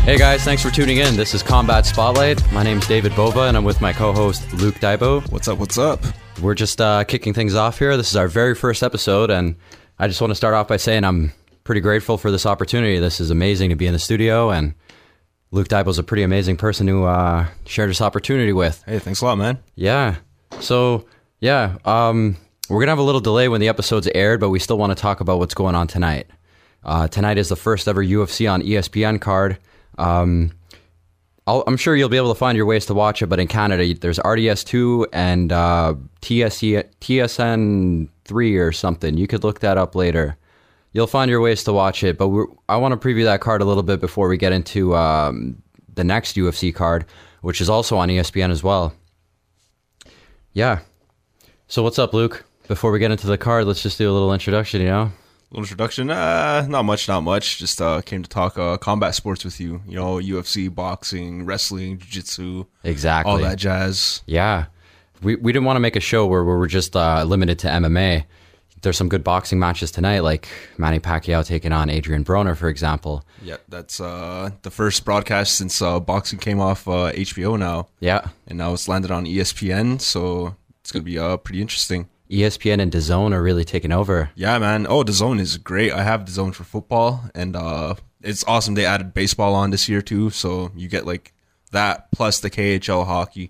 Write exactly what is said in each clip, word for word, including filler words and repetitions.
Hey guys, thanks for tuning in. This is Combat Spotlight. My name's David Bova, and I'm with my co-host Luke Daibo. What's up, what's up? We're just uh, kicking things off here. This is our very first episode, and I just want to start off by saying I'm pretty grateful for this opportunity. This is amazing to be in the studio, and Luke Daibo's a pretty amazing person to uh, share this opportunity with. Hey, thanks a lot, man. Yeah. So, yeah, um, we're going to have a little delay when the episode's aired, but we still want to talk about what's going on tonight. Uh, tonight is the first ever U F C on E S P N card. Um, I'll, I'm sure you'll be able to find your ways to watch it, but in Canada, there's R D S two and uh, T S N three or something. You could look that up later. You'll find your ways to watch it, but we're, I want to preview that card a little bit before we get into um, the next U F C card, which is also on E S P N as well. Yeah. So what's up, Luke? Before we get into the card, let's just do a little introduction, you know? Little introduction, uh, not much, not much. Just uh, came to talk uh, combat sports with you. You know, U F C, boxing, wrestling, jiu-jitsu. Exactly. All that jazz. Yeah. We we didn't want to make a show where, where we're just uh, limited to M M A. There's some good boxing matches tonight, like Manny Pacquiao taking on Adrian Broner, for example. Yeah, that's uh, the first broadcast since uh, boxing came off uh, H B O now. Yeah. And now it's landed on E S P N, so it's going to be uh, pretty interesting. E S P N and DAZN are really taking over. Yeah, man. Oh, DAZN is great. I have DAZN for football, and uh, it's awesome. They added baseball on this year, too, so you get like that, plus the K H L hockey,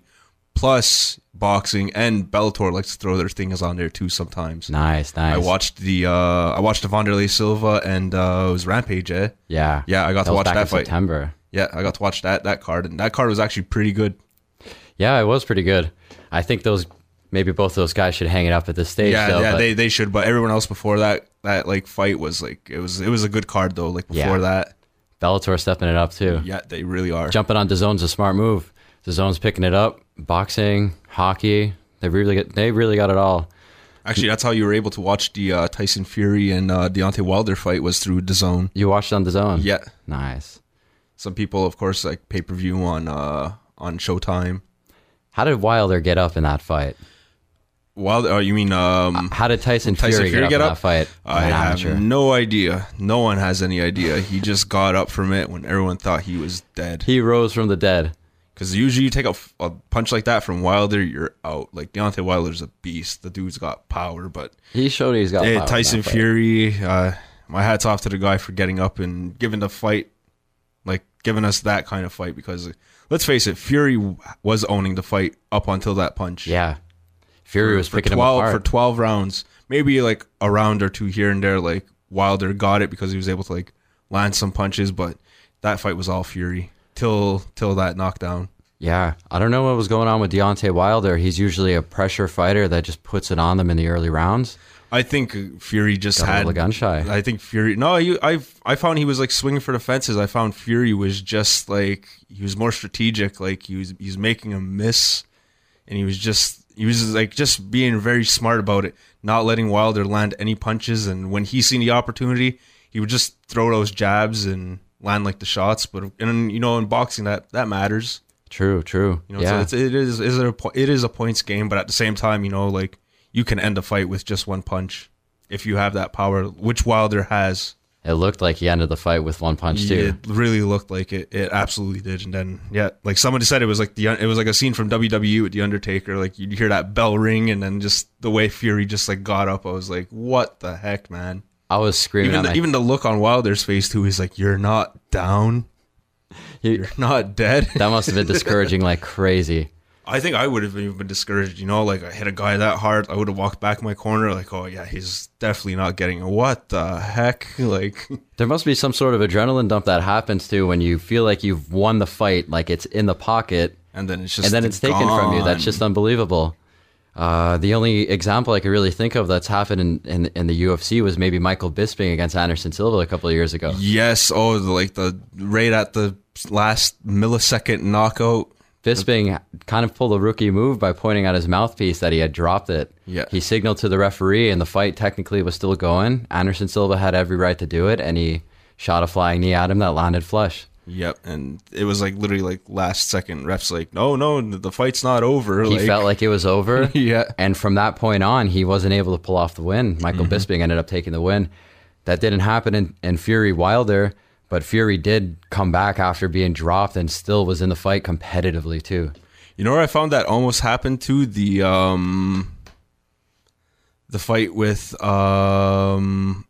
plus boxing, and Bellator likes to throw their things on there, too, sometimes. Nice, nice. I watched the uh, I watched the Wanderlei Silva, and uh, it was Rampage, eh? Yeah. Yeah, I got that to watch back that in fight. September. Yeah, I got to watch that that card, and that card was actually pretty good. Yeah, it was pretty good. I think those... Maybe both of those guys should hang it up at this stage. Yeah, though, yeah, but they they should. But everyone else before that that like fight was like it was it was a good card though. Like before Yeah. that, Bellator stepping it up too. yeah, they really are. Jumping on DAZN's a smart move. DAZN's picking it up. Boxing, hockey, they really get they really got it all. Actually, that's how you were able to watch the uh, Tyson Fury and uh, Deontay Wilder fight was through DAZN. You watched it on DAZN? Yeah, Nice. some people, of course, like pay per view on uh, on Showtime. How did Wilder get up in that fight? Wilder, oh, you mean um, How did Tyson, Tyson Fury, Fury get, get up, up? in that fight? I An have amateur. no idea. No one has any idea. He just got up from it when everyone thought he was dead. He rose from the dead. Because usually you take a, a punch like that from Wilder, you're out. Like Deontay Wilder's a beast. The dude's got power, but He showed he's got hey, power in Tyson that fight. Fury, uh, my hat's off to the guy for getting up and giving the fight, like giving us that kind of fight. Because let's face it, Fury was owning the fight up until that punch. Yeah. Fury was for picking twelve him apart. for twelve rounds, maybe like a round or two here and there. Like Wilder got it because he was able to like land some punches, but that fight was all Fury till till that knockdown. Yeah. I don't know what was going on with Deontay Wilder. He's usually a pressure fighter that just puts it on them in the early rounds. I think Fury just Got a had little gun shy. I think Fury. No, he, I I found he was like swinging for the fences. I found Fury was just like he was more strategic. Like he was he's making a miss, and he was just he was like just being very smart about it, not letting Wilder land any punches. And when he seen the opportunity, he would just throw those jabs and land like the shots. But and you know in boxing that that matters. True, true. You know, yeah. so it's, it is is it a po- it is a points game, but at the same time, you know, like you can end a fight with just one punch if you have that power, which Wilder has. It looked like he ended the fight with one punch too. It really looked like it. It absolutely did. And then, yeah, like somebody said, it was like the it was like a scene from W W E with the Undertaker. Like you'd hear that bell ring, and then just the way Fury just like got up. I was like, what the heck, man? I was screaming. Even at the, my, even the look on Wilder's face too. He's like, you're not down. he- You're not dead. that must have been discouraging like crazy. I think I would have even been discouraged. You know, like I hit a guy that hard, I would have walked back my corner. Like, oh yeah, he's definitely not getting it. What the heck? Like, There must be some sort of adrenaline dump that happens too when you feel like you've won the fight, like it's in the pocket, and then it's just and then it's taken from you. That's gone. just unbelievable. Uh, the only example I could really think of that's happened in, in, in the U F C was maybe Michael Bisping against Anderson Silva a couple of years ago. Yes. Oh, the, like the right at the last millisecond knockout. Bisping kind of pulled a rookie move by pointing at his mouthpiece that he had dropped it. Yeah. He signaled to the referee, and the fight technically was still going. Anderson Silva had every right to do it, and he shot a flying knee at him that landed flush. Yep, and it was like literally like last second. Refs like, no, no, the fight's not over. He like, felt like it was over. Yeah. And from that point on, he wasn't able to pull off the win. Michael Mm-hmm. Bisping ended up taking the win. That didn't happen in, in Fury Wilder, But Fury did come back after being dropped and still was in the fight competitively too. You know where I found that almost happened to? The um, the fight with um,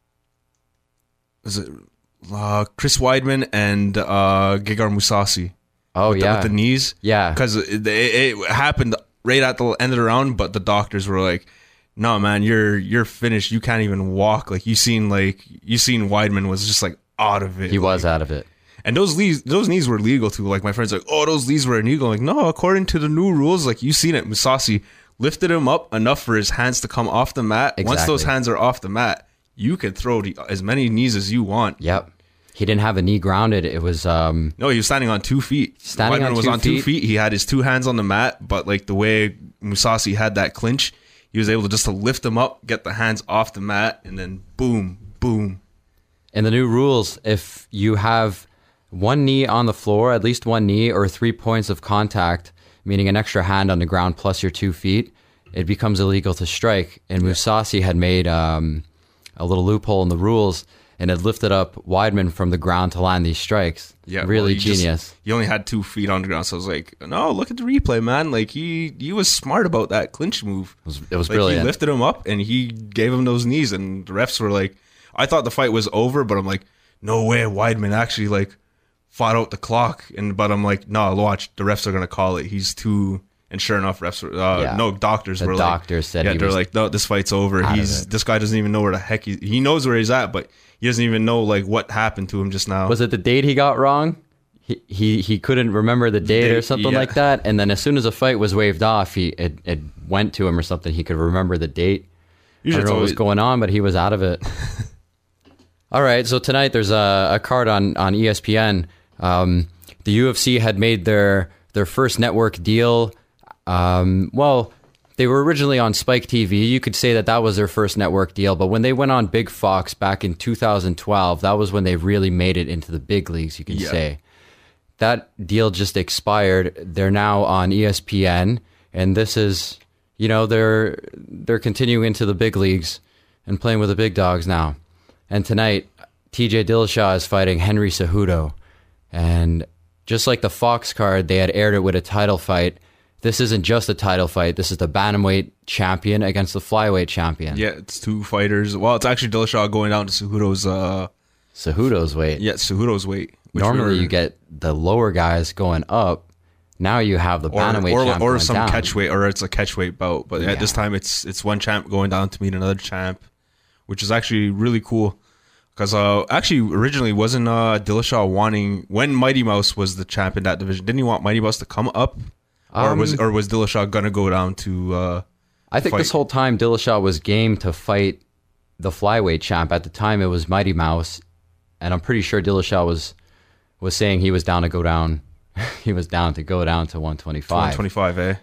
was it uh, Chris Weidman and uh, Gegard Mousasi? Oh with yeah, the, with the knees. Yeah, because it, it, it happened right at the end of the round, but the doctors were like, "No, man, you're you're finished. You can't even walk." Like you seen like you seen Weidman was just like out of it. He was like, out of it. And those knees, those knees were legal too. Like my friends, are like, oh, those knees were illegal. Like no, according to the new rules, like you seen it, Mousasi lifted him up enough for his hands to come off the mat. Exactly. Once those hands are off the mat, you can throw the, as many knees as you want. Yep. He didn't have a knee grounded. It was um. No, he was standing on two feet. Standing Weidman on was two on feet. two feet. He had his two hands on the mat, but like the way Mousasi had that clinch, he was able to just to lift him up, get the hands off the mat, and then boom, boom. In the new rules, if you have one knee on the floor, at least one knee, or three points of contact, meaning an extra hand on the ground plus your two feet, it becomes illegal to strike. And Mousasi had made um, a little loophole in the rules and had lifted up Weidman from the ground to land these strikes. Yeah, really well, he genius. Just, he only had two feet on the ground, so I was like, no, look at the replay, man. Like he he was smart about that clinch move. It was, it was like, brilliant. He lifted him up and he gave him those knees, and the refs were like, I thought the fight was over, but I'm like, no way, Weidman actually like fought out the clock. And but I'm like, no, watch, the refs are gonna call it. He's too. And sure enough, refs were uh, Yeah. no doctors The were doctors like, said yeah, he they're was like, no, this fight's over. out of He's it. this guy doesn't even know where the heck he he knows where he's at, but he doesn't even know like what happened to him just now. Was it the date he got wrong? He he, he couldn't remember the date or Date, something yeah. like that. And then as soon as the fight was waved off, he it, it went to him or something. He could remember the date. Usually I it's don't know what was always- going on, but he was out of it. All right, so tonight there's a, a card on, on E S P N. Um, the U F C had made their their first network deal. Um, well, they were originally on Spike T V. You could say that that was their first network deal, but when they went on Big Fox back in two thousand twelve, that was when they really made it into the big leagues, you could Yeah. say. That deal just expired. They're now on E S P N, and this is, you know, they're they're continuing into the big leagues and playing with the big dogs now. And tonight, T J Dillashaw is fighting Henry Cejudo. And just like the Fox card, they had aired it with a title fight. This isn't just a title fight. This is the bantamweight champion against the flyweight champion. Yeah, it's two fighters. Well, it's actually Dillashaw going down to Cejudo's. Uh, Cejudo's weight. yeah, Cejudo's weight. which Normally, were- you get the lower guys going up. Now you have the or bantamweight or, champ or going some down. catchweight, or it's a catchweight bout. But Yeah. at this time, it's it's one champ going down to meet another champ, which is actually really cool. Because uh, actually, originally wasn't uh, Dillashaw wanting when Mighty Mouse was the champ in that division? Didn't he want Mighty Mouse to come up, or Um, was or was Dillashaw gonna go down to? Uh, I think fight? this whole time Dillashaw was game to fight the flyweight champ. At the time, it was Mighty Mouse, and I'm pretty sure Dillashaw was was saying he was down to go down. he was down to go down to one twenty-five. one twenty-five, eh?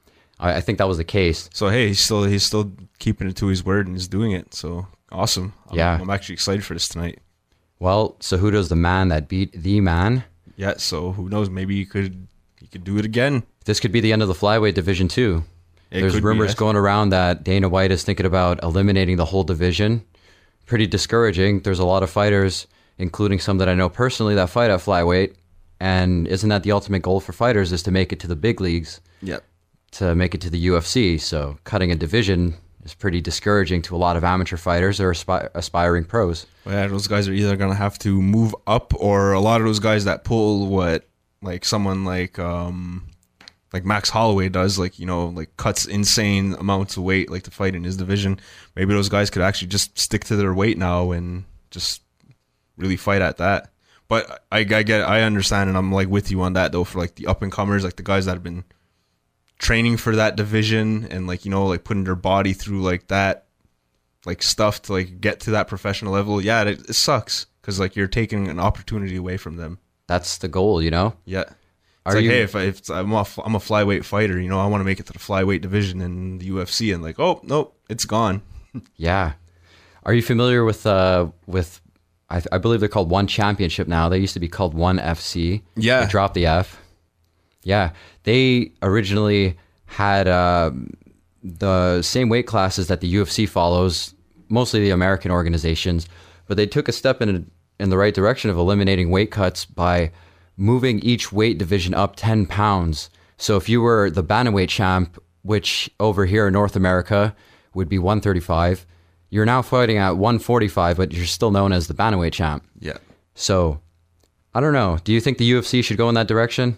I, I think that was the case. So hey, he's still he's still keeping it to his word and he's doing it. So awesome! I'm, Yeah. I'm actually excited for this tonight. Well, Cejudo's the man that beat the man. Yeah, so who knows? Maybe he could he could do it again. This could be the end of the flyweight division too. It There's could be, rumors yes. going around that Dana White is thinking about eliminating the whole division. Pretty discouraging. There's a lot of fighters, including some that I know personally, that fight at flyweight. And isn't that the ultimate goal for fighters, is to make it to the big leagues, Yeah. to make it to the U F C? So cutting a division is pretty discouraging to a lot of amateur fighters or aspi- aspiring pros. Well, yeah, those guys are either gonna have to move up, or a lot of those guys that pull what like someone like um like Max Holloway does, like, you know, like cuts insane amounts of weight like to fight in his division. Maybe those guys could actually just stick to their weight now and just really fight at that. But I, I get, I understand, and I'm like with you on that though. For like the up and comers, like the guys that have been training for that division and like, you know, like putting their body through like that, like stuff to like get to that professional level. Yeah, it, it sucks because like you're taking an opportunity away from them. That's the goal, you know? Yeah, it's Are like, you- hey, if, I, if I'm a, I'm a flyweight fighter, you know, I want to make it to the flyweight division in the U F C, and like, oh nope, it's gone. Yeah. Are you familiar with, uh, with I, I believe they're called One Championship now. They used to be called One F C. Yeah. They dropped the F. Yeah. They originally had uh, the same weight classes that the U F C follows, mostly the American organizations, but they took a step in in the right direction of eliminating weight cuts by moving each weight division up ten pounds. So if you were the bantamweight champ, which over here in North America would be one thirty-five, you're now fighting at one forty-five, but you're still known as the bantamweight champ. Yeah. So, I don't know. Do you think the U F C should go in that direction?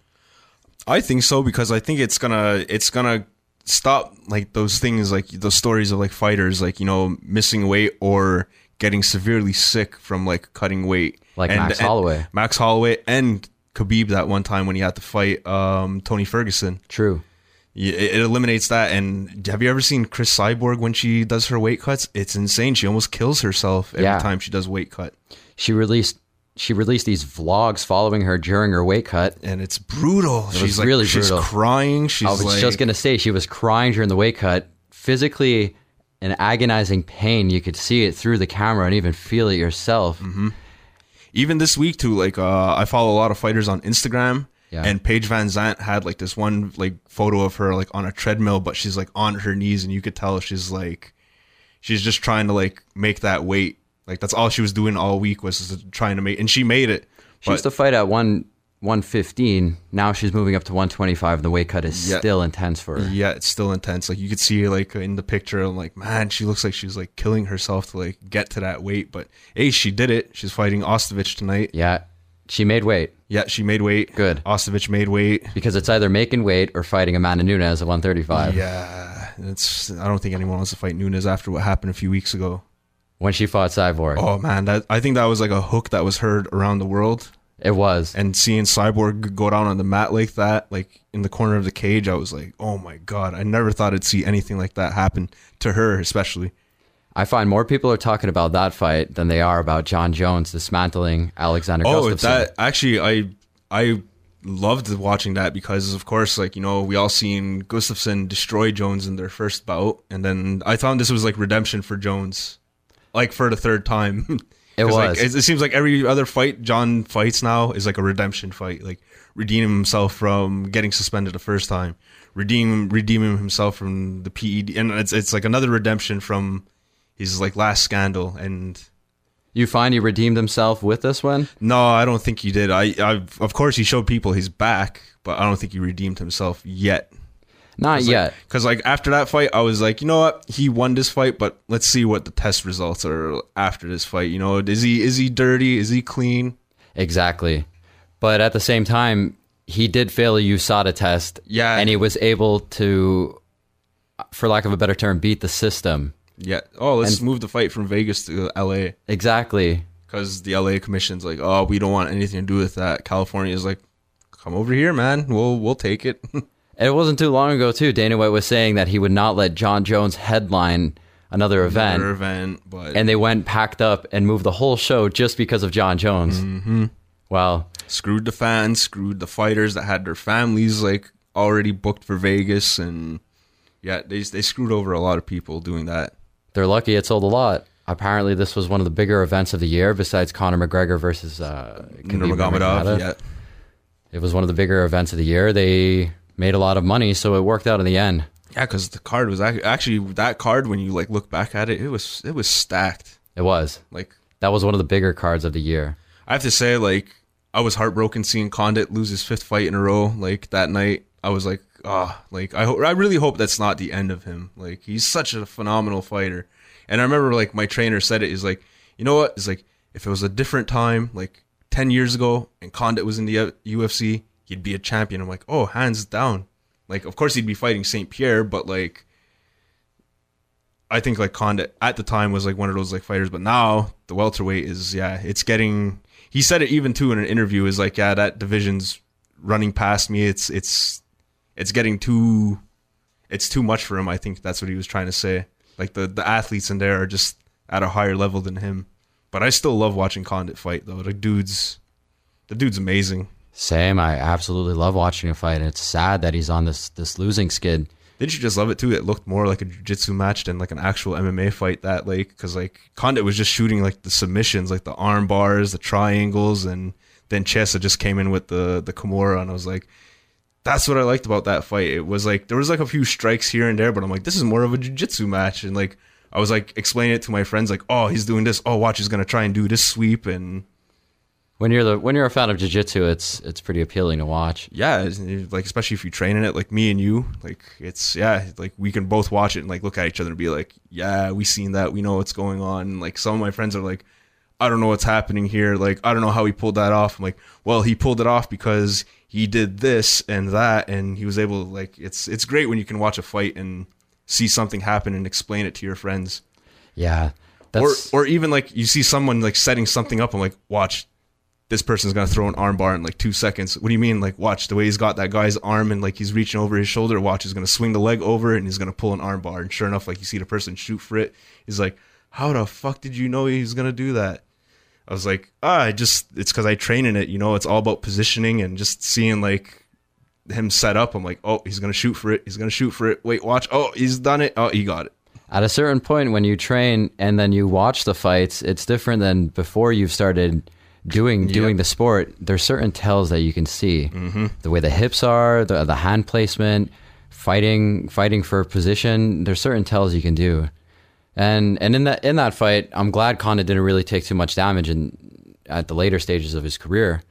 I think so, because I think it's gonna it's gonna stop like those things, like those stories of like fighters like, you know, missing weight or getting severely sick from like cutting weight. Like and, Max and Holloway. Max Holloway and Khabib that one time when he had to fight um, Tony Ferguson. True. It, it eliminates that. And have you ever seen Chris Cyborg when she does her weight cuts? It's insane. She almost kills herself every Yeah. time she does weight cut. She released she released these vlogs following her during her weight cut. And it's brutal. It she's was like, really she's brutal. crying. She's I was like, just going to say she was crying during the weight cut, physically in agonizing pain. You could see it through the camera and even feel it yourself. Mm-hmm. Even this week too, like uh, I follow a lot of fighters on Instagram, Yeah. and Paige Van Zandt had like this one like photo of her like on a treadmill, but she's like on her knees, and you could tell she's like she's just trying to like make that weight. Like that's all she was doing all week was just trying to make, and she made it. She used to fight at one one fifteen. Now she's moving up to one twenty five, and the weight cut is Yeah. still intense for her. Yeah, it's still intense. Like you could see her like in the picture. I'm like, man, she looks like she's like killing herself to like get to that weight. But hey, she did it. She's fighting Ostovich tonight. Yeah, she made weight Yeah, she made weight. Good. Ostovich made weight. because it's either making weight or fighting Amanda Nunes at one thirty-five. Yeah, it's. I don't think anyone wants to fight Nunes after what happened a few weeks ago. When she fought Cyborg. Oh man, that I think that was like a hook that was heard around the world. It was. And seeing Cyborg go down on the mat like that, like in the corner of the cage, I was like, oh my god, I never thought I'd see anything like that happen to her, especially. I find more people are talking about that fight than they are about John Jones dismantling Alexander Oh, Gustafsson. that actually, I I loved watching that because, of course, like you know, we all seen Gustafsson destroy Jones in their first bout, and then I found this was like redemption for Jones, like for the third time. It 'Cause, was. Like, it, it seems like every other fight John fights now is like a redemption fight, like redeeming himself from getting suspended the first time, redeeming redeeming himself from the P E D, and it's it's like another redemption from his like last scandal. And You find he redeemed himself with this one? no, I don't think he did. I, I of course he showed people his back, but I don't think he redeemed himself yet. Not yet. Because like after that fight, I was like, you know what, he won this fight, but let's see what the test results are after this fight. You know, is he is he dirty? Is he clean? Exactly. But at the same time, he did fail a U S A D A test. Yeah. And he was able to, for lack of a better term, beat the system. Yeah. Oh, let's And- move the fight from Vegas to L A. Exactly. Because the L A commission's like, oh, we don't want anything to do with that. California is like, come over here, man. We'll we'll take it. And it wasn't too long ago, too. Dana White was saying that he would not let John Jones headline another event. Another event, but And they went packed up and moved the whole show just because of John Jones. Mm-hmm. Well, screwed the fans, screwed the fighters that had their families like already booked for Vegas, and yeah, they they screwed over a lot of people doing that. they're lucky it sold a lot. Apparently, this was one of the bigger events of the year besides Conor McGregor versus uh, Khabib Nurmagomedov, Nurmagomedov. yeah. It was one of the bigger events of the year. They made a lot of money, so it worked out in the end. Yeah, because the card was ac- actually that card. When you like look back at it, it was it was stacked. It was. Like That was one of the bigger cards of the year. I have to say, like I was heartbroken seeing Condit lose his fifth fight in a row. Like that night, I was like, ah, like I hope I really hope that's not the end of him. Like he's such a phenomenal fighter. And I remember like my trainer said it is like, you know what? It's like if it was a different time, like ten years ago, and Condit was in the U F C, he'd be a champion. I'm like, oh, hands down. Like, of course he'd be fighting Saint Pierre, but like, I think like Condit at the time was like one of those like fighters. But now the welterweight is, yeah, it's getting. He said it even too in an interview. Is like, yeah, that division's running past me. It's it's it's getting too. It's too much for him. I think that's what he was trying to say. Like the the athletes in there are just at a higher level than him. But I still love watching Condit fight though. The dude's the dude's amazing. Same. I absolutely love watching a fight, and it's sad that he's on this this losing skid. Didn't you just love it too? It looked more like a jiu-jitsu match than like an actual M M A fight. That like because like Condit was just shooting like the submissions, like the arm bars, the triangles, and then Chiesa just came in with the the Kimura, and I was like, that's what I liked about that fight. It was like there was like a few strikes here and there, but I'm like, this is more of a jiu-jitsu match, and like I was like explaining it to my friends, like, oh, he's doing this. Oh, watch, he's gonna try and do this sweep. And when you're the when you're a fan of jiu-jitsu, it's it's pretty appealing to watch. Yeah, it's, like especially if you train in it, like me and you, like it's yeah, like we can both watch it and like look at each other and be like, yeah, we seen that, we know what's going on. And like some of my friends are like, I don't know what's happening here. Like I don't know how he pulled that off. I'm like, well, he pulled it off because he did this and that, and he was able to like. It's it's great when you can watch a fight and see something happen and explain it to your friends. Yeah, that's... or or even like you see someone like setting something up. I'm like, watch. This person's gonna throw an arm bar in like two seconds. What do you mean? Like, watch the way he's got that guy's arm and like he's reaching over his shoulder. Watch, he's gonna swing the leg over and he's gonna pull an arm bar. And sure enough, like you see the person shoot for it. He's like, how the fuck did you know he was gonna do that? I was like, ah, I just it's because I train in it. You know, it's all about positioning and just seeing like him set up. I'm like, oh, he's gonna shoot for it. He's gonna shoot for it. Wait, watch. Oh, he's done it. Oh, he got it. At a certain point, when you train and then you watch the fights, it's different than before you've started doing doing yep. the sport. There's certain tells that you can see. Mm-hmm. The way the hips are, the the hand placement, fighting fighting for position. There's certain tells you can do. And and in that in that fight, I'm glad Condit didn't really take too much damage in at the later stages of his career.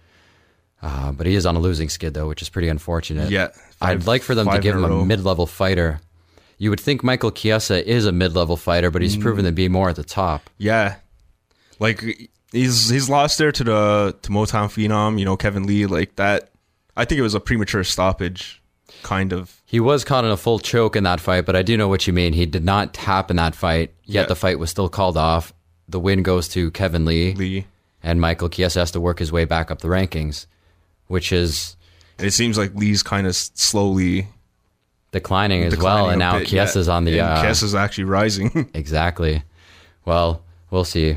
Uh, but he is on a losing skid though, which is pretty unfortunate. Yeah, five, I'd like for them to give him a, a mid-level fighter. You would think Michael Chiesa is a mid-level fighter, but he's mm. proven to be more at the top. Yeah, like. He's he's lost there to the to Motown Phenom, you know, Kevin Lee, like that. I think it was a premature stoppage, kind of. He was caught in a full choke in that fight, but I do know what you mean. He did not tap in that fight, yet yeah. the fight was still called off. The win goes to Kevin Lee, Lee. and Michael Chiesa has to work his way back up the rankings, which is... And it seems like Lee's kind of slowly... Declining as declining well, and now Chiesa's yeah. on the... And uh, Chiesa's actually rising. Exactly. Well, we'll see.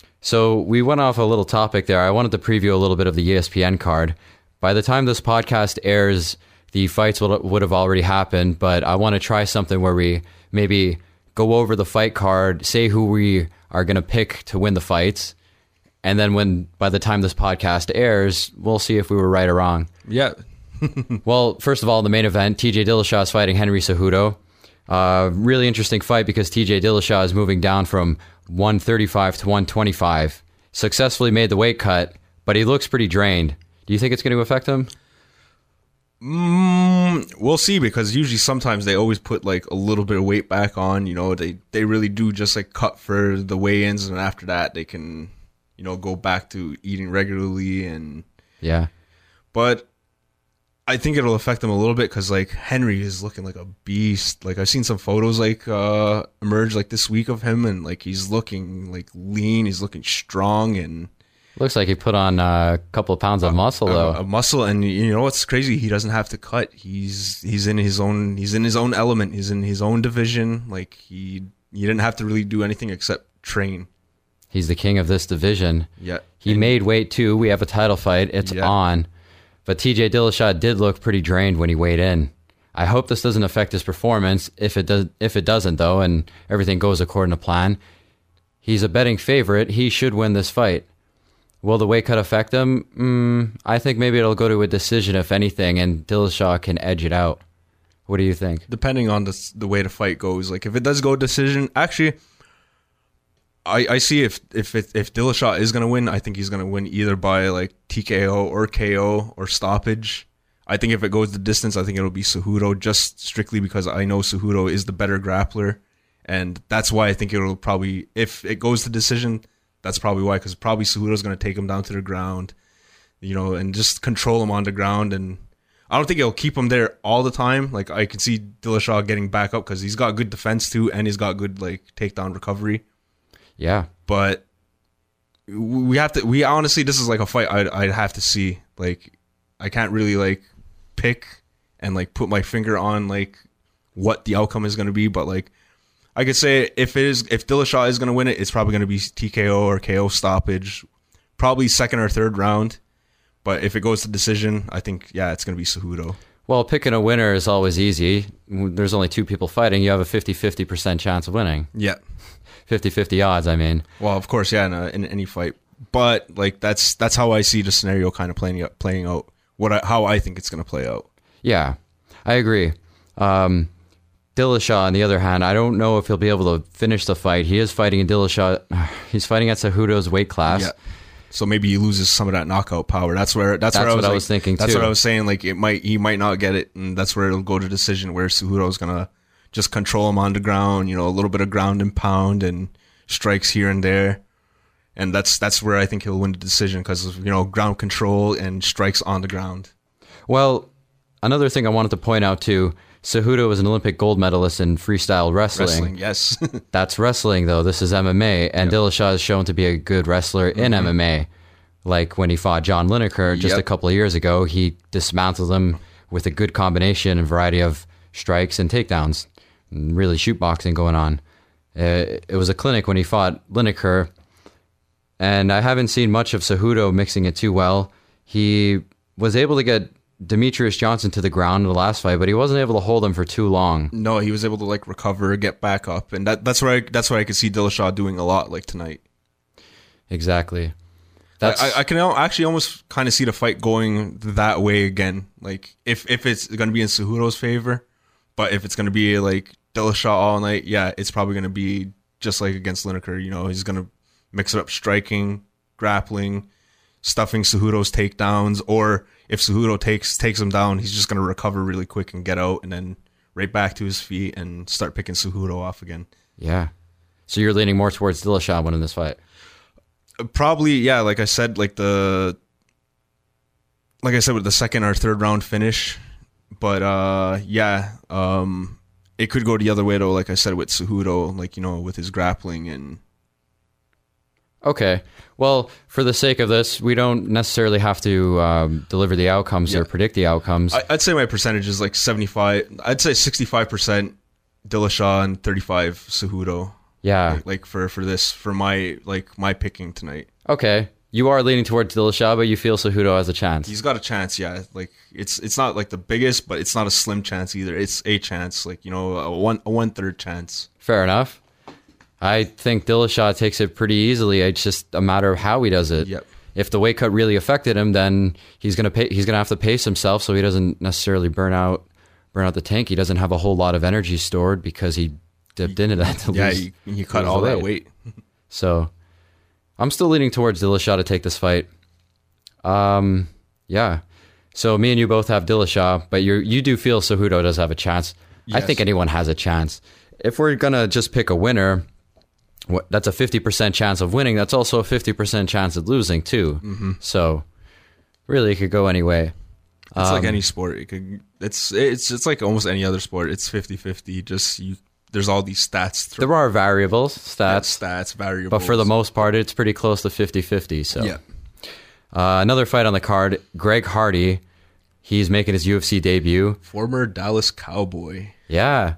So we went off a little topic there. I wanted to preview a little bit of the E S P N card. By the time this podcast airs, the fights would, would have already happened, but I want to try something where we maybe go over the fight card, say who we are going to pick to win the fights, and then when by the time this podcast airs, we'll see if we were right or wrong. Yeah. Well, first of all, the main event, T J Dillashaw is fighting Henry Cejudo. Uh, really interesting fight because T J Dillashaw is moving down from one thirty-five to one twenty-five. Successfully made the weight cut, but he looks pretty drained. Do you think it's going to affect him? Mm, we'll see, because usually sometimes they always put like a little bit of weight back on. You know, they, they really do just like cut for the weigh-ins, and after that they can, you know, go back to eating regularly. And yeah. But I think it'll affect him a little bit because like Henry is looking like a beast. Like I've seen some photos like uh, emerge like this week of him, and like he's looking like lean. He's looking strong, and looks like he put on a couple of pounds of muscle a, though. A, a muscle, and you know what's crazy? He doesn't have to cut. He's he's in his own he's in his own element. He's in his own division. Like he he didn't have to really do anything except train. He's the king of this division. Yeah, he and, made weight too. We have a title fight. It's yeah. on. But T J Dillashaw did look pretty drained when he weighed in. I hope this doesn't affect his performance. If it does, if it doesn't, though, and everything goes according to plan, he's a betting favorite. He should win this fight. Will the weight cut affect him? Mm, I think maybe it'll go to a decision, if anything, and Dillashaw can edge it out. What do you think? Depending on the the way the fight goes, like if it does go decision, actually, I, I see if if it, if Dillashaw is gonna win, I think he's gonna win either by like T K O or K O or stoppage. I think if it goes the distance, I think it'll be Cejudo, just strictly because I know Cejudo is the better grappler, and that's why I think it'll probably, if it goes to decision, that's probably why, because probably Cejudo's gonna take him down to the ground, you know, and just control him on the ground. And I don't think it'll keep him there all the time. Like I can see Dillashaw getting back up because he's got good defense too, and he's got good like takedown recovery. Yeah, but we have to. We honestly, this is like a fight I'd I'd have to see. Like, I can't really like pick and like put my finger on like what the outcome is going to be. But like, I could say if it is, if Dillashaw is going to win it, it's probably going to be T K O or K O stoppage, probably second or third round. But if it goes to decision, I think yeah, it's going to be Cejudo. Well, picking a winner is always easy. There's only two people fighting. You have a fifty-fifty percent chance of winning. Yeah. fifty-fifty odds, I mean. Well, of course, yeah, in, a, in any fight. But like that's that's how I see the scenario kind of playing out, playing out what I, how I think it's going to play out. Yeah, I agree. Um, Dillashaw, on the other hand, I don't know if he'll be able to finish the fight. He is fighting in Dillashaw. He's fighting at Cejudo's weight class. Yeah. So maybe he loses some of that knockout power. That's where that's, That's where I was, what I like, was thinking, That's too. what I was saying. Like it might he might not get it, and that's where it'll go to decision where Cejudo's gonna just control him on the ground. You know, a little bit of ground and pound and strikes here and there, and that's that's where I think he'll win the decision because of you know ground control and strikes on the ground. Well, another thing I wanted to point out too. Cejudo was an Olympic gold medalist in freestyle wrestling. Wrestling, yes. That's wrestling, though. This is M M A, and Yep. Dillashaw is shown to be a good wrestler in Mm-hmm. M M A. Like when he fought John Lineker just Yep. a couple of years ago, he dismantled him with a good combination and variety of strikes and takedowns. And really shoot boxing going on. Uh, it was a clinic when he fought Lineker, and I haven't seen much of Cejudo mixing it too well. He was able to get Demetrius Johnson to the ground in the last fight, but he wasn't able to hold him for too long. No, he was able to like recover, get back up, and that that's where I, that's what I could see Dillashaw doing a lot like tonight. Exactly. That's I, I can al- actually almost kind of see the fight going that way again. Like if if it's going to be in Cejudo's favor, but if it's going to be like Dillashaw all night, yeah, it's probably going to be just like against Lineker. You know, he's going to mix it up, striking, grappling, stuffing Cejudo's takedowns, or if Cejudo takes takes him down, he's just going to recover really quick and get out, and then right back to his feet and start picking Cejudo off again. Yeah. So you're leaning more towards Dillashaw winning this fight. Probably, yeah. Like I said, like the, like I said, with the second or third round finish, but uh, yeah, um, it could go the other way though. Like I said, with Cejudo, like you know, with his grappling and. Okay. Well, for the sake of this, we don't necessarily have to um, deliver the outcomes Yeah. or predict the outcomes. I, I'd say my percentage is like seventy-five. I'd say sixty-five percent Dillashaw and thirty-five Cejudo. yeah. Like, like for for this for my like my picking tonight. Okay. You are leaning towards Dillashaw, but you feel Cejudo has a chance. He's got a chance, yeah. Like it's it's not like the biggest, but it's not a slim chance either. It's a chance, like you know, a one a one third chance. Fair enough. I think Dillashaw takes it pretty easily. It's just a matter of how he does it. Yep. If the weight cut really affected him, then he's gonna pay, he's gonna have to pace himself so he doesn't necessarily burn out burn out the tank. He doesn't have a whole lot of energy stored because he dipped into that to Yeah, lose. he, he cut lose all the that weight. So I'm still leaning towards Dillashaw to take this fight. Um, yeah. So me and you both have Dillashaw, but you you do feel Cejudo does have a chance. I Yes. think anyone has a chance. If we're gonna just pick a winner, what, that's a fifty percent chance of winning. That's also a fifty percent chance of losing too. Mm-hmm. So really, it could go any way. It's Um, like any sport. It could. It's it's it's like almost any other sport. It's fifty-fifty. Just you. There's all these stats. Throw, There are variables, stats, stats variables. but for the most part, it's pretty close to fifty-fifty. So yeah. uh, another fight on the card, Greg Hardy. He's making his U F C debut. Former Dallas Cowboy. Yeah.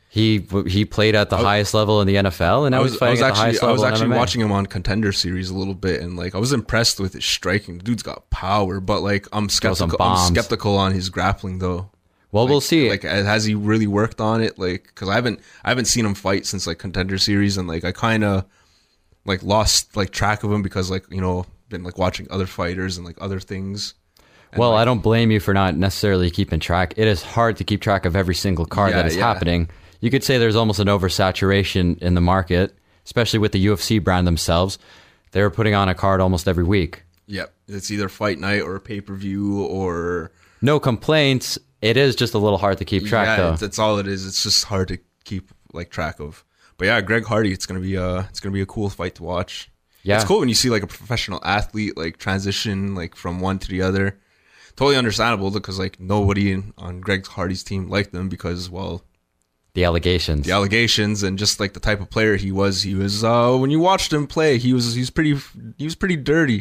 He he played at the highest level in the N F L, and now I was, he's I fighting was at the actually highest I was level in actually M M A. watching him on Contender Series a little bit, and like I was impressed with his striking. The dude's got power, but like I'm Throws some skeptical. I'm bombs. skeptical on his grappling though. Well, Like, we'll see. Like, has he really worked on it? Like, because I haven't, I haven't seen him fight since like Contender Series, and like I kind of like lost like track of him because like you know been like watching other fighters and like other things. And, well, like, I don't blame you for not necessarily keeping track. It is hard to keep track of every single card Yeah, that is yeah. happening. You could say there's almost an oversaturation in the market, especially with the U F C brand themselves. They're putting on a card almost every week. Yep, it's either fight night or pay per view or No complaints. It is just a little hard to keep track, yeah, though. it's- that's all it is. It's just hard to keep like track of. But yeah, Greg Hardy, it's gonna be a it's gonna be a cool fight to watch. Yeah. It's cool when you see like a professional athlete like transition like from one to the other. Totally understandable because like nobody in, on Greg Hardy's team liked them because well The allegations. the allegations and just like the type of player he was. He was uh, when you watched him play, he was he was pretty he was pretty dirty.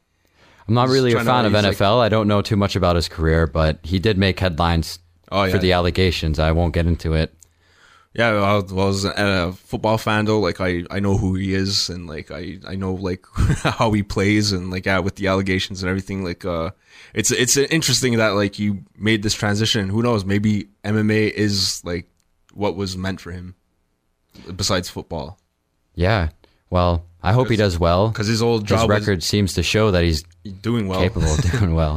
I'm not He's really a trying to- fan of he's N like- F L. I don't know too much about his career, but he did make headlines Oh, yeah. for the allegations. I won't get into it. Yeah, I was, well, I was a football fan though. Like I, I know who he is, and like I, I know like how he plays, and like yeah, with the allegations and everything. Like uh, it's it's interesting that like you made this transition. Who knows? Maybe M M A is like what was meant for him, besides football. Yeah. Well, I hope he does well. Because his old His job record seems to show that he's was doing well. capable of doing well.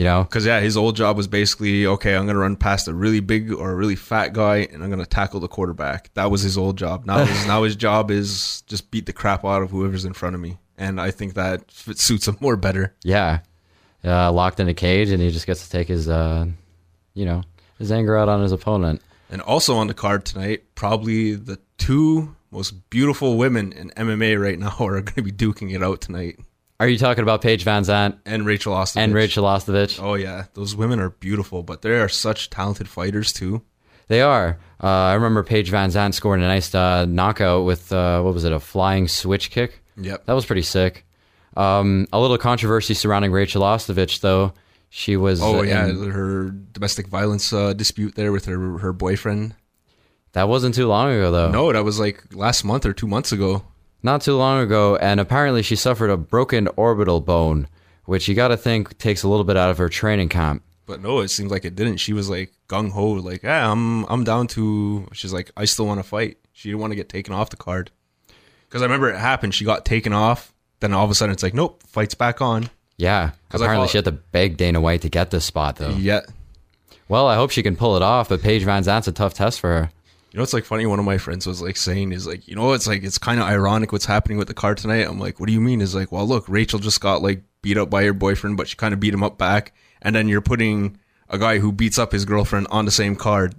You know? Because, yeah, his old job was basically, okay, I'm going to run past a really big or a really fat guy, and I'm going to tackle the quarterback. That was his old job. Now his, now his job is just beat the crap out of whoever's in front of me. And I think that suits him more better. Yeah. Uh, locked in a cage, and he just gets to take his, uh, you know, his anger out on his opponent. And also on the card tonight, probably the two most beautiful women in M M A right now are going to be duking it out tonight. Are you talking about Paige Van Zandt and Rachel Ostovich? And Rachel Ostovich. Oh yeah, those women are beautiful, but they are such talented fighters too. They are. Uh, I remember Paige Van Zandt scoring a nice uh, knockout with uh, what was it, a flying switch kick? Yep, that was pretty sick. Um, a little controversy surrounding Rachel Ostovich, though. She was. Oh uh, yeah, in, her domestic violence uh, dispute there with her her boyfriend. That wasn't too long ago, though. No, that was like last month or two months ago. Not too long ago, and apparently she suffered a broken orbital bone, which you got to think takes a little bit out of her training camp. But no, it seems like it didn't. She was like gung ho, like, yeah, I'm I'm down to. She's like, I still want to fight. She didn't want to get taken off the card. Because I remember it happened. She got taken off. Then all of a sudden, it's like, nope, fight's back on. Yeah, apparently she had to beg Dana White to get this spot, though. Yeah. Well, I hope she can pull it off, but Paige Van Zandt's a tough test for her. You know, it's like funny. One of my friends was like saying is like, you know, it's like, it's kind of ironic what's happening with the card tonight. I'm like, what do you mean? Is like, well, look, Rachel just got like beat up by her boyfriend, but she kind of beat him up back. And then you're putting a guy who beats up his girlfriend on the same card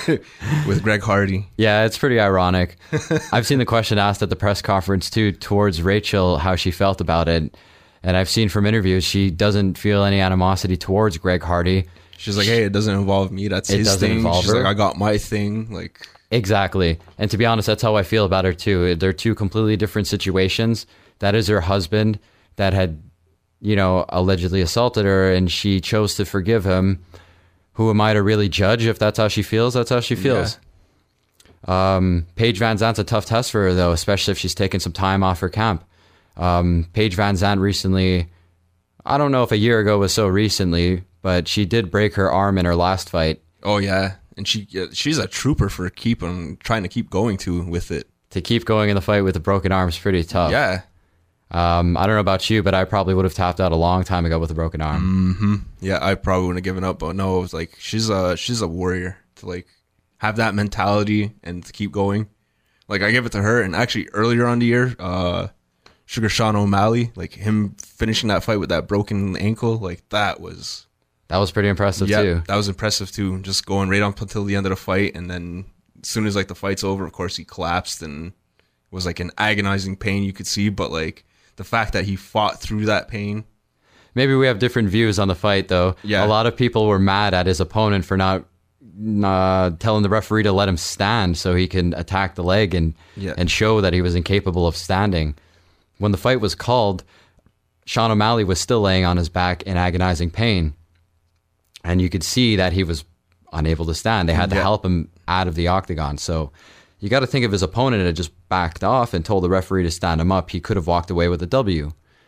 with Greg Hardy. Yeah, it's pretty ironic. I've seen the question asked at the press conference too, towards Rachel, how she felt about it. And I've seen from interviews, she doesn't feel any animosity towards Greg Hardy. She's like, hey, it doesn't involve me. That's it his thing. Involve She's her. like, I got my thing. Like, exactly. And to be honest, that's how I feel about her too. They're two completely different situations. That is her husband that had, you know, allegedly assaulted her, and she chose to forgive him. Who am I to really judge? If that's how she feels, that's how she feels. Yeah. Um, Paige Van Zandt's a tough test for her, though, especially if she's taken some time off her camp. Um, Paige Van Zandt recently, I don't know if a year ago was so recently, but she did break her arm in her last fight. Oh, yeah. And she she's a trooper for keeping, trying to keep going to with it. To keep going in the fight with a broken arm is pretty tough. Yeah. Um, I don't know about you, but I probably would have tapped out a long time ago with a broken arm. Mm-hmm. Yeah, I probably wouldn't have given up. But no, it was like, she's a, she's a warrior to like have that mentality and to keep going. Like, I give it to her. And actually, earlier on the year, uh, Sugar Sean O'Malley, like him finishing that fight with that broken ankle, like that was... That was pretty impressive, yeah, too. That was impressive, too. Just going right up until the end of the fight. And then as soon as like the fight's over, of course, he collapsed and was like in agonizing pain, you could see. But like the fact that he fought through that pain. Maybe we have different views on the fight, though. Yeah. A lot of people were mad at his opponent for not uh, telling the referee to let him stand so he can attack the leg and yeah. and show that he was incapable of standing. When the fight was called, Sean O'Malley was still laying on his back in agonizing pain. And you could see that he was unable to stand. They had to yeah. help him out of the octagon. So you got to think if his opponent had just backed off and told the referee to stand him up, he could have walked away with a W.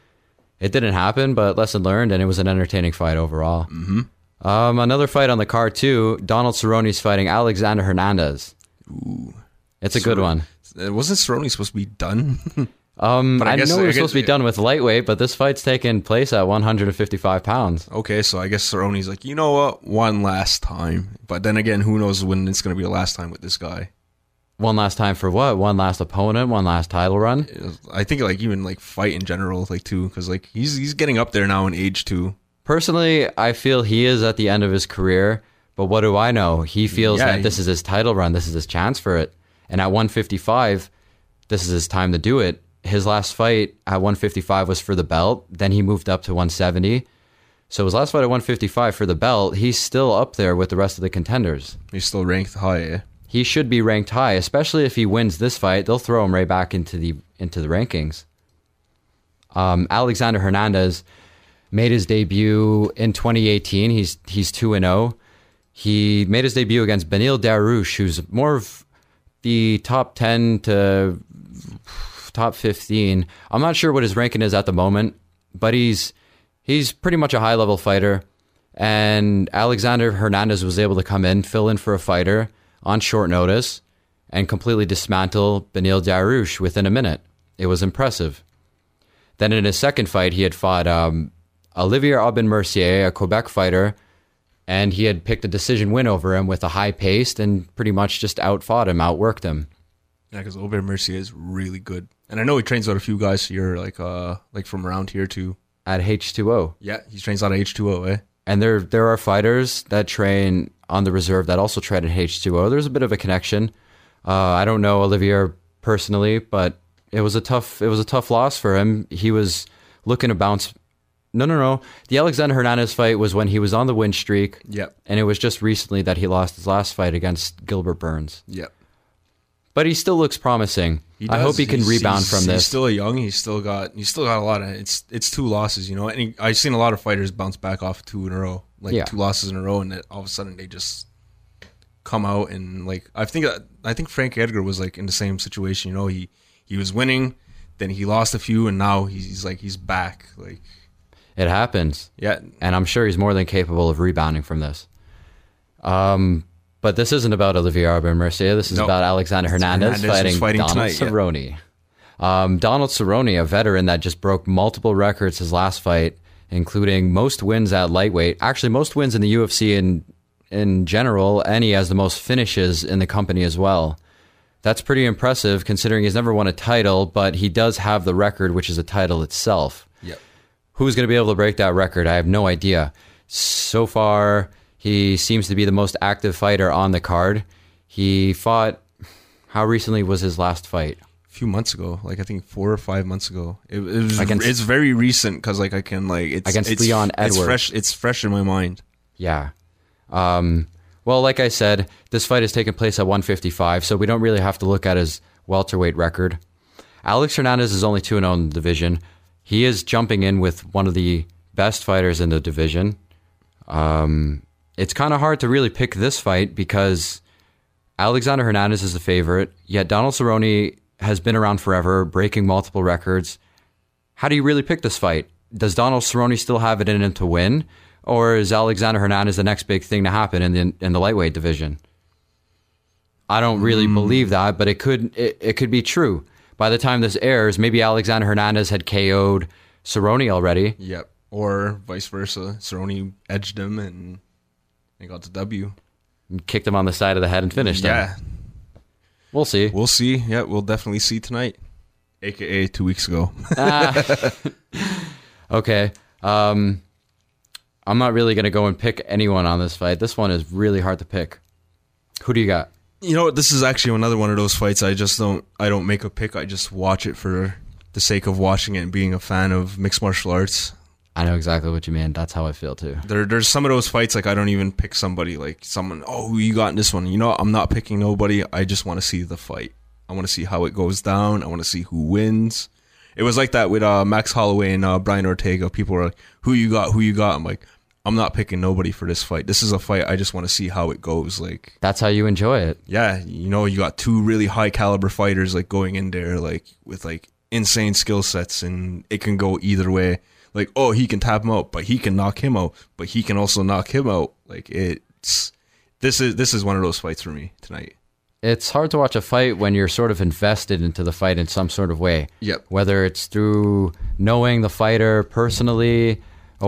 It didn't happen, but lesson learned, and it was an entertaining fight overall. Mm-hmm. Um, another fight on the card, too. Donald Cerrone's fighting Alexander Hernandez. Ooh. It's a good one. Wasn't Cerrone supposed to be done? Um, But I I, guess- know I it was guess- supposed to be done with lightweight, but this fight's taking place at one hundred fifty-five pounds. Okay, so I guess Cerrone's like, you know what? One last time. But then again, who knows when it's going to be the last time with this guy. One last time for what? One last opponent? One last title run? I think like even like fight in general, like too, because like he's he's getting up there now in age too. Personally, I feel he is at the end of his career, but what do I know? He feels Yeah, that he- this is his title run. This is his chance for it. And at one fifty-five, this is his time to do it. His last fight at one fifty-five was for the belt. Then he moved up to one seventy. So his last fight at one fifty-five for the belt, he's still up there with the rest of the contenders. He's still ranked high. Eh? He should be ranked high, especially if he wins this fight. They'll throw him right back into the into the rankings. Um, Alexander Hernandez made his debut in twenty eighteen. He's he's two and oh. He made his debut against Benil Dariush, who's more of the top ten to top fifteen. I'm not sure what his ranking is at the moment, but he's he's pretty much a high level fighter. And Alexander Hernandez was able to come in, fill in for a fighter on short notice, and completely dismantle Benil Dariush within a minute. It was impressive. Then in his second fight, he had fought um, Olivier Aubin-Mercier, a Quebec fighter, and he had picked a decision win over him with a high pace and pretty much just outfought him, outworked him. Yeah, because Aubin-Mercier is really good. And I know he trains out a few guys here, like uh, like from around here too. At H two O. Yeah, he trains out of H two O, eh? And there there are fighters that train on the reserve that also train at H two O. There's a bit of a connection. Uh, I don't know Olivier personally, but it was a tough it was a tough loss for him. He was looking to bounce. No, no, no. The Alexander Hernandez fight was when he was on the win streak. Yep. And it was just recently that he lost his last fight against Gilbert Burns. Yep. But he still looks promising. He I hope he can he's, rebound he's, from he's this. He's still young. He's still got. He's still got a lot of. It's it's two losses, you know. And he, I've seen a lot of fighters bounce back off two in a row, like Yeah. two losses in a row, and then all of a sudden they just come out and like. I think I think Frank Edgar was like in the same situation. You know, he he was winning, then he lost a few, and now he's like he's back. Like It happens. yeah, And I'm sure he's more than capable of rebounding from this. Um, but this isn't about Olivier Aubin-Mercier. This is No. about Alexander Hernandez, Hernandez fighting, who's fighting Donald tonight, yeah. Cerrone. Um, Donald Cerrone, a veteran that just broke multiple records his last fight, including most wins at lightweight. Actually, most wins in the U F C in in general, and he has the most finishes in the company as well. That's pretty impressive considering he's never won a title, but he does have the record, which is a title itself. yep. Who's going to be able to break that record? I have no idea. So far, he seems to be the most active fighter on the card. He fought, how recently was his last fight? A few months ago, like I think four or five months ago. It, it was. Against- it's very recent because like I can like it's Against it's, Leon It's Edwards. fresh. It's fresh in my mind. Yeah. Um, well, like I said, this fight has taken place at one fifty-five, so we don't really have to look at his welterweight record. Alex Hernandez is only two and oh in the division. He is jumping in with one of the best fighters in the division. Um, it's kind of hard to really pick this fight because Alexander Hernandez is the favorite, yet Donald Cerrone has been around forever, breaking multiple records. How do you really pick this fight? Does Donald Cerrone still have it in him to win? Or is Alexander Hernandez the next big thing to happen in the in the lightweight division? I don't really mm. believe that, but it could it, it could be true. By the time this airs, maybe Alexander Hernandez had K O'd Cerrone already. Yep. Or vice versa. Cerrone edged him and they got the W. Kicked him on the side of the head and finished yeah. him. We'll see. We'll see. Yeah, we'll definitely see tonight. A K A two weeks ago. ah. Okay. Um, I'm not really going to go and pick anyone on this fight. This one is really hard to pick. Who do you got? You know what? This is actually another one of those fights I just don't I don't make a pick. I just watch it for the sake of watching it and being a fan of mixed martial arts. I know exactly what you mean. That's how I feel too. There, there's some of those fights like I don't even pick somebody like someone. Oh, who you got in this one? You know, what? I'm not picking nobody. I just want to see the fight. I want to see how it goes down. I want to see who wins. It was like that with uh, Max Holloway and uh, Brian Ortega. People were like, "Who you got? Who you got?" I'm like, I'm not picking nobody for this fight. This is a fight. I just want to see how it goes. Like that's how you enjoy it. Yeah, you know, you got two really high caliber fighters like going in there like with like insane skill sets, and it can go either way. Like, oh, he can tap him out, but he can knock him out, but he can also knock him out. Like it's this is this is one of those fights for me tonight. It's hard to watch a fight when you're sort of invested into the fight in some sort of way. Yep. Whether it's through knowing the fighter personally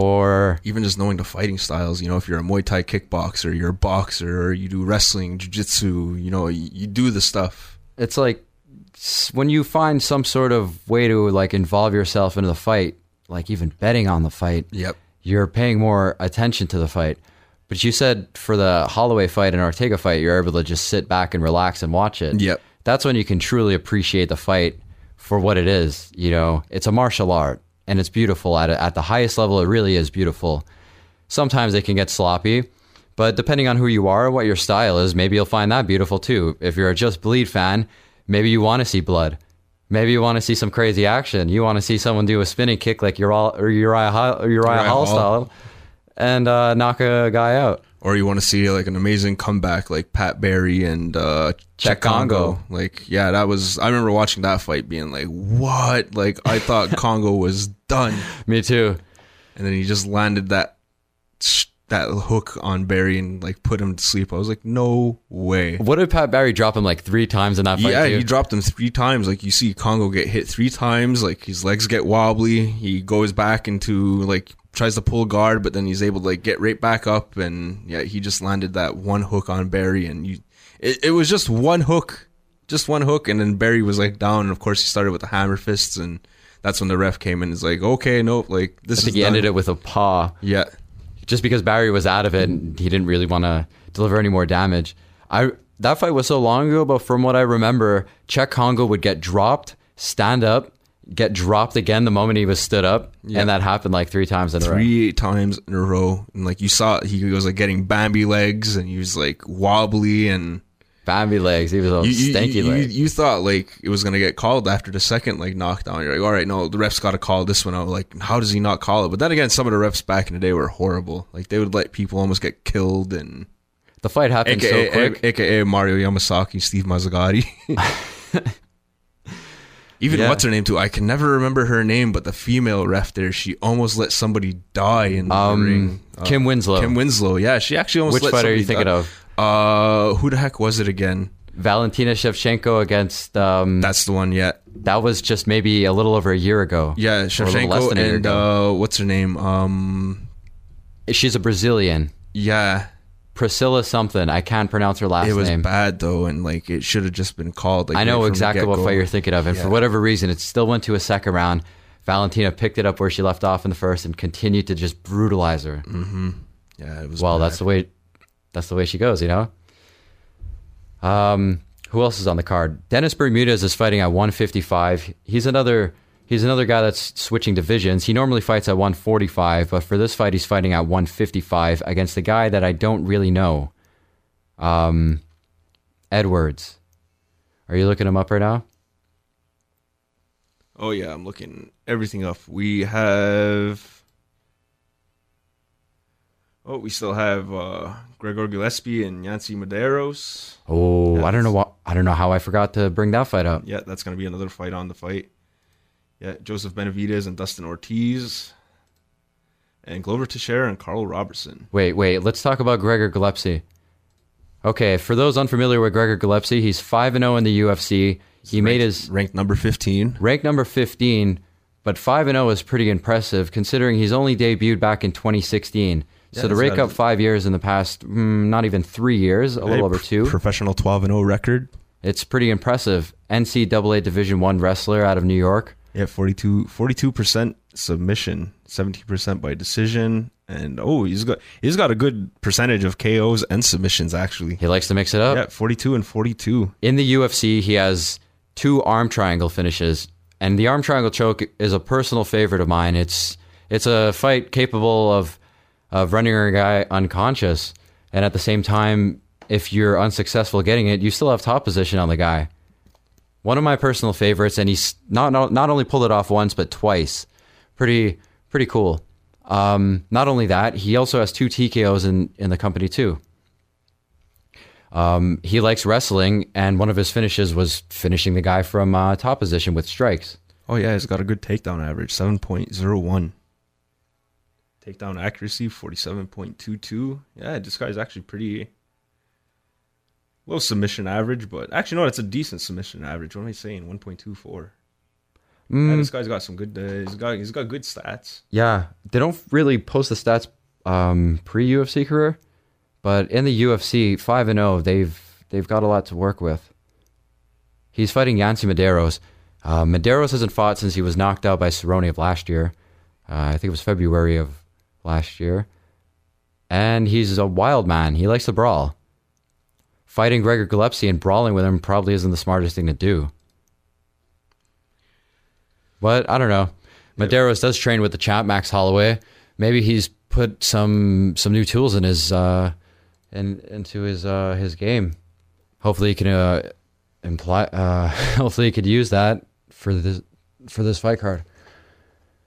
or even just knowing the fighting styles. You know, if you're a Muay Thai kickboxer, you're a boxer, or you do wrestling, jiu-jitsu, you know, you, you do the stuff. It's like when you find some sort of way to like involve yourself into the fight, like even betting on the fight, yep, you're paying more attention to the fight. But you said for the Holloway fight and Ortega fight, you're able to just sit back and relax and watch it. Yep. That's when you can truly appreciate the fight for what it is. You know, it's a martial art and it's beautiful at a, at the highest level. It really is beautiful. Sometimes it can get sloppy, but depending on who you are, what your style is, maybe you'll find that beautiful too. If you're a Just Bleed fan, maybe you want to see blood. Maybe you want to see some crazy action. You want to see someone do a spinning kick like Uriah, or Uriah, Hall, Uriah, Uriah Hall style and uh, knock a guy out. Or you want to see like an amazing comeback like Pat Barry and uh, Cheick Kongo. Like, yeah, that was, I remember watching that fight being like, what? Like, I thought Kongo was done. Me too. And then he just landed that that hook on Barry and like put him to sleep. I was like, no way. What did Pat Barry drop him like three times in that fight? Yeah, too? he dropped him three times. Like you see Kongo get hit three times. Like his legs get wobbly. He goes back into like tries to pull guard, but then he's able to like get right back up, and yeah, he just landed that one hook on Barry, and you, it, it was just one hook, just one hook, and then Barry was like down, and of course he started with the hammer fists, and that's when the ref came in and is like, okay, nope, like this I think is he done. ended it with a paw. Yeah. Just because Barry was out of it and he didn't really want to deliver any more damage. I that fight was so long ago, but from what I remember, Czech Congo would get dropped, stand up, get dropped again the moment he was stood up, Yeah. and that happened like three times in a row. Three times in a row, and like you saw, he was like getting Bambi legs, and he was like wobbly, and Bambi legs. He was all you, you, stanky you, legs. you, you thought like it was gonna get called after the second like knockdown. You're like, all right, no, the ref's got to call this one out. Like, how does he not call it? But then again, some of the refs back in the day were horrible. Like they would let people almost get killed, and The fight happened A K A, so quick. A K A Mario Yamasaki, Steve Mazzagatti. Even Yeah. what's her name too? I can never remember her name, but the female ref there, she almost let somebody die in Um, the ring. Uh, Kim Winslow. Kim Winslow, yeah, she actually almost. Which let fight are you somebody thinking die. of? Uh, who the heck was it again? Valentina Shevchenko against. Um, That's the one. Yeah, that was just maybe a little over a year ago. yeah, Or a little less Shevchenko than a year and ago. uh, what's her name? Um, She's a Brazilian. yeah, Priscilla something. I can't pronounce her last it was name. bad though, and like it should have just been called. Like I know right from the exactly what get-go. fight you're thinking of, and Yeah. for whatever reason, it still went to a second round. Valentina picked it up where she left off in the first and continued to just brutalize her. Mm-hmm. Yeah, it was. Well, bad. that's the way. That's the way she goes, you know. Um, who else is on the card? Dennis Bermudez is fighting at one fifty-five. He's another. He's another guy that's switching divisions. He normally fights at one forty-five, but for this fight, he's fighting at one fifty-five against a guy that I don't really know. Um, Edwards. Are you looking him up right now? Oh yeah, I'm looking everything up. We have. Oh, we still have uh, Gregor Gillespie and Yancy Medeiros. Oh, Yeah, I don't know that's- what. I don't know how I forgot to bring that fight up. Yeah, that's going to be another fight on the fight. Yeah, Joseph Benavidez and Dustin Ortiz. And Glover Teixeira and Carl Robertson. Wait, wait. Let's talk about Gregor Gillespie. Okay, for those unfamiliar with Gregor Gillespie, he's five and zero in the U F C. He made his Ranked number fifteen. rank number fifteen, but five and zero is pretty impressive considering he's only debuted back in twenty sixteen. Yeah, So to he's rake got up a- five years in the past, mm, not even three years, a little over two, Professional twelve and oh record. it's pretty impressive. N C double A Division One wrestler out of New York. Yeah, forty-two percent submission, seventeen percent by decision. And oh, he's got he's got a good percentage of K Os and submissions actually. He likes to mix it up. Yeah, forty-two and forty-two. In the U F C, he has two arm triangle finishes, and the arm triangle choke is a personal favorite of mine. It's it's a fight capable of of running a guy unconscious, and at the same time, if you're unsuccessful getting it, you still have top position on the guy. One of my personal favorites, and he's not not, not only pulled it off once but twice. Pretty pretty cool. Um, not only that, he also has two T K Os in in the company too. Um, he likes wrestling, and one of his finishes was finishing the guy from uh, top position with strikes. Oh yeah, he's got a good takedown average, seven point oh one. Takedown accuracy, forty-seven point two two. Yeah, this guy's actually pretty low submission average, but actually no, that's a decent submission average. What am I saying? one point two four. Yeah, Mm, this guy's got some good. Uh, he's got he's got good stats. yeah, they don't really post the stats um, pre-U F C career, but in the U F C, five and zero, they've they've got a lot to work with. He's fighting Yancy Medeiros. Uh, Medeiros hasn't fought since he was knocked out by Cerrone of last year. Uh, I think it was February of last year. And he's a wild man. He likes to brawl. Fighting Gregor Gillespie and brawling with him probably isn't the smartest thing to do. But I don't know. Medeiros does train with the champ, Max Holloway. Maybe he's put some some new tools in his uh, in into his uh, his game. Hopefully, he can uh, imply. Uh, hopefully, he could use that for this for this fight card.